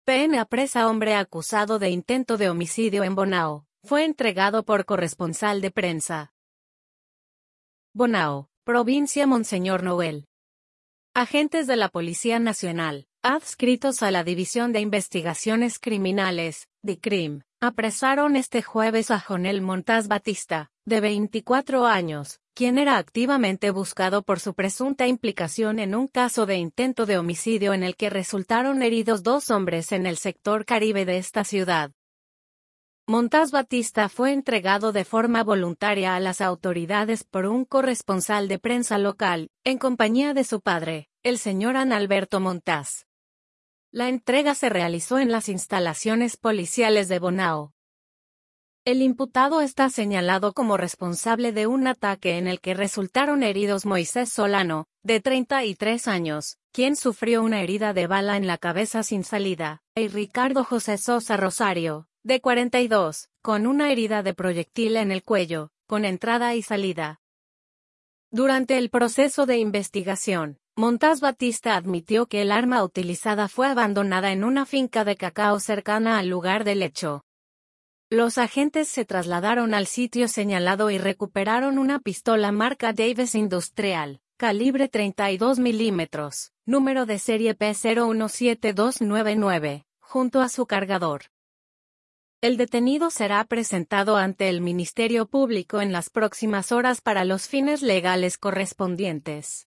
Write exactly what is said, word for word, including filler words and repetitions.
P N apresa hombre acusado de intento de homicidio en Bonao. Fue entregado por corresponsal de prensa. Bonao, provincia Monseñor Noel. Agentes de la Policía Nacional, adscritos a la División de Investigaciones Criminales, DICRIM, apresaron este jueves a Jonel Montaz Batista, de veinticuatro años, quien era activamente buscado por su presunta implicación en un caso de intento de homicidio en el que resultaron heridos dos hombres en el sector Caribe de esta ciudad. Montaz Batista fue entregado de forma voluntaria a las autoridades por un corresponsal de prensa local, en compañía de su padre, el señor Analberto Montaz. La entrega se realizó en las instalaciones policiales de Bonao. El imputado está señalado como responsable de un ataque en el que resultaron heridos Moisés Solano, de treinta y tres años, quien sufrió una herida de bala en la cabeza sin salida, y Ricardo José Sosa Rosario, de cuarenta y dos, con una herida de proyectil en el cuello, con entrada y salida. Durante el proceso de investigación, Montaz Batista admitió que el arma utilizada fue abandonada en una finca de cacao cercana al lugar del hecho. Los agentes se trasladaron al sitio señalado y recuperaron una pistola marca Davis Industrial, calibre treinta y dos milímetros, número de serie P cero uno siete dos nueve nueve, junto a su cargador. El detenido será presentado ante el Ministerio Público en las próximas horas para los fines legales correspondientes.